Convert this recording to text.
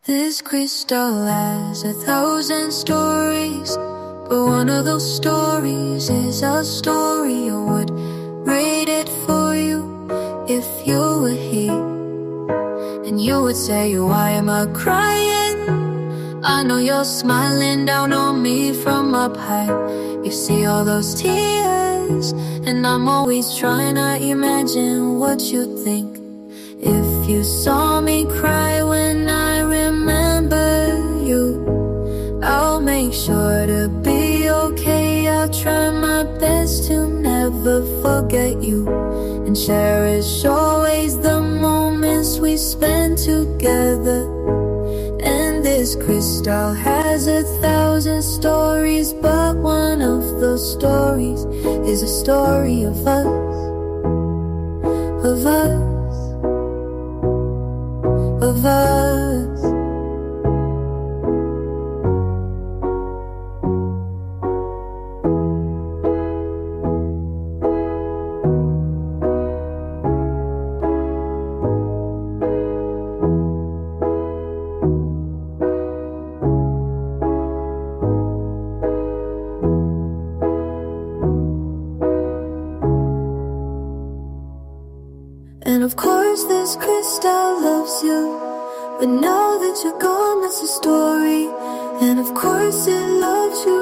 This crystal has 1,000 stories, but one of those stories is a story I would read it for you if you were here. And you would say, why am I crying? I know you're smiling down on me from up high. You see all those tears, and I'm always trying to imagine what you'd think if you saw me cry when I remember you. I'll make sure to be okay. I'll try my best to never forget you, and cherish always the moments we spend together. And this crystal has 1,000 stories, but one of those stories is a story of us, of us, of us. And of course this crystal loves you, but now that you're gone, that's a story. And of course it loves you.